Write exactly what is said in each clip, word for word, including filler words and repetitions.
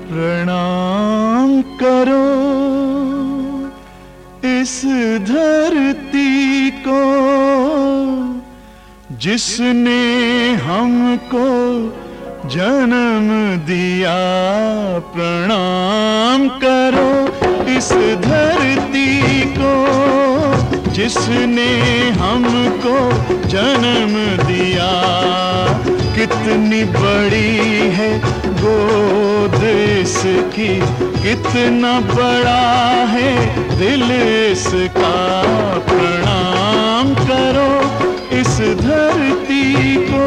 प्रणाम करो इस धरती को जिसने हमको जन्म दिया। प्रणाम करो इस धरती को जिसने हमको जन्म दिया। कितनी बड़ी है गोद इसकी, कितना बड़ा है दिल इसका। प्रणाम करो इस धरती को।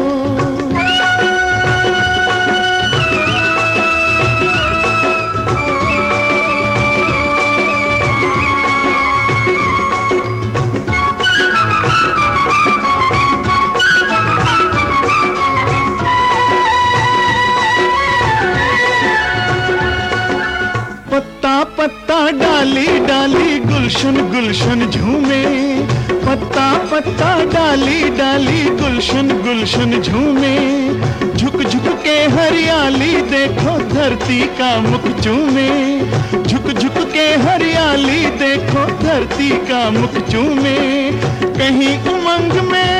पत्ता पत्ता डाली डाली गुलशन गुलशन झूमे। पत्ता पत्ता डाली डाली गुलशन गुलशन झूमे। झुक झुक के हरियाली देखो धरती का मुख चूमे। झुक झुक के हरियाली देखो धरती का मुख चूमे। कहीं उमंग में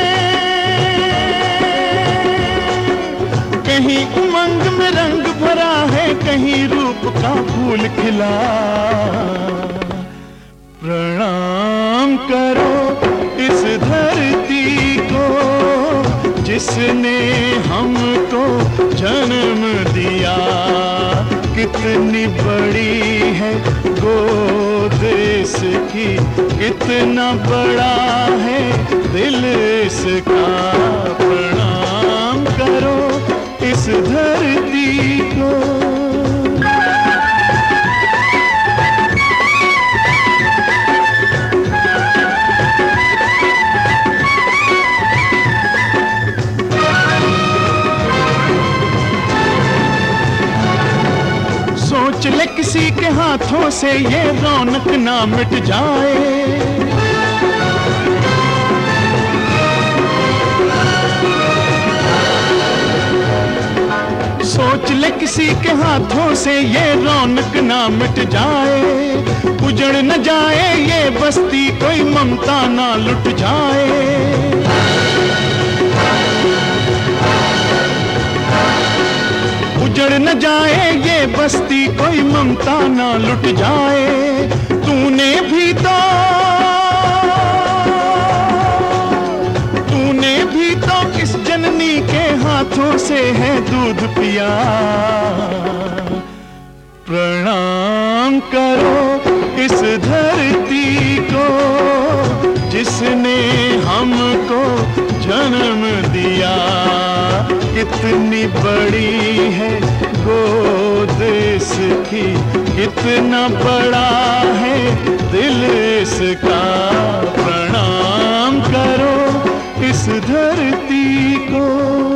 कहीं उमंग में रंग भरा है, कहीं रूप का फूल खिला। प्रणाम करो इस धरती को जिसने हमको जन्म दिया। कितनी बड़ी है गोद इसकी, कितना बड़ा है दिल इसका। प्रणाम करो इस धरती को। सोच ले किसी के हाथों से ये रौनक ना मिट जाए। सोच ले किसी के हाथों से ये रौनक ना मिट जाए। उजड़ न जाए ये बस्ती, कोई ममता ना लुट जाए। उजड़ न जाए ये बस्ती, कोई ममता ना लुट जाए। तूने भी तो तूने भी तो किस जननी के हाथों से है दूध पिया। प्रणाम करो इस धरती को जिसने हमको जन्म दिया। कितनी बड़ी है गोद इसकी, कितना बड़ा है दिल इसका। प्रणाम करो इस धरती को।